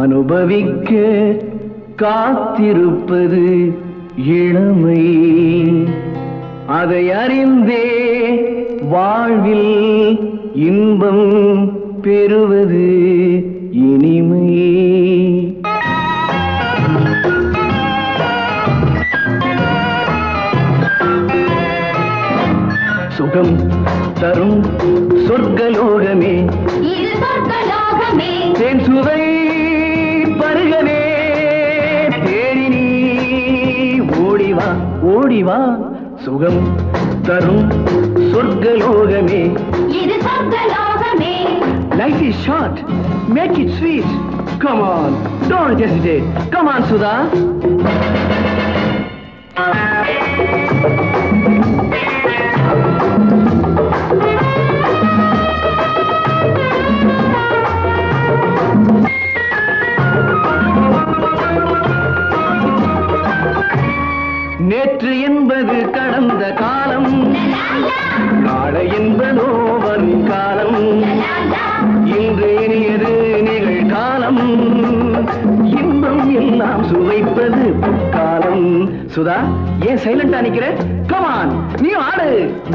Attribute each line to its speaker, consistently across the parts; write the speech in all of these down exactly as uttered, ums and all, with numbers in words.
Speaker 1: அனுபவிக்க காத்திருப்பது இளமை. அதை அறிந்தே வாழ்வில் இன்பம் பெறுவது இனிமை. சுகம் தரும் சொர்க்கலோகமே,
Speaker 2: இது சொர்க்கலோகமே.
Speaker 1: தேன் சுவை பருகவே தேடி நீ ஓடிவா ஓடிவா. சுகம் தரும் சொர்க்கலோகமே,
Speaker 2: இது சொர்க்கலோகமே.
Speaker 1: Life is short, make it sweet. Come on, don't hesitate. Come on, Sudha. நேற்று என்பது கடந்த காலம், நாளை என்பதோ வரும் காலம். இன்று இனியது நிகழ்காலம், இன்பம் எல்லாம் சுவைப்பது காலம். சுதா, ஏன் சைலண்டா நிக்கிற? கமான், நீ ஆடு.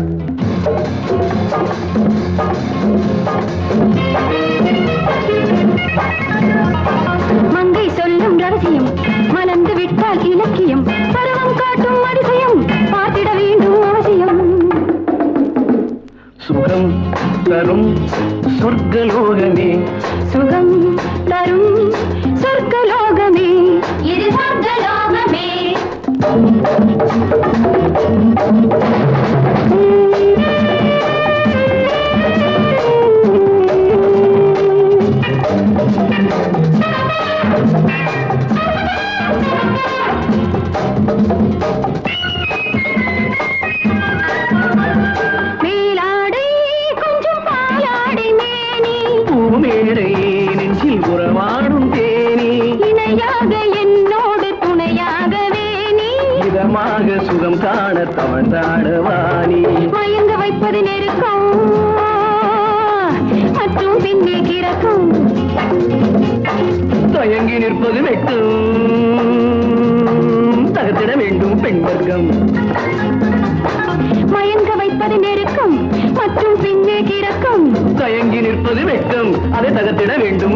Speaker 2: மங்கை சொல்லும் ரகசியம் மலர்ந்து விட்டால் இலக்கியம், பருவம் காட்டும் அதிசயம் பார்த்திட வேண்டும் அவசியம்.
Speaker 1: சுகம் தரும் சொர்க்கலோகமே,
Speaker 2: சுகம் தரும் சொர்க்கலோகமே, இது சொர்க்கலோகமே. மேலாடை கொஞ்சம் பாலாடை மேனி,
Speaker 1: பூமேடை நெஞ்சில் உறவாடும் தேனி,
Speaker 2: இணையாக என்னோடு துணையாகவே நீ,
Speaker 1: இதமாக சுகம் காண தவழ்ந்தாடவானி.
Speaker 2: மயங்க வைப்பது நெருக்கம் மற்றும் பின்னே கிறக்கும்,
Speaker 1: தயங்கி நிற்பது வெட்கம், தகத்திட வேண்டும் பெண் வர்க்கம்.
Speaker 2: மயங்க வைப்பது நெருக்கம் மற்றும் பின்னே கிறக்கும்,
Speaker 1: தயங்கி நிற்பது வெட்கம், அதை தகத்திட வேண்டும்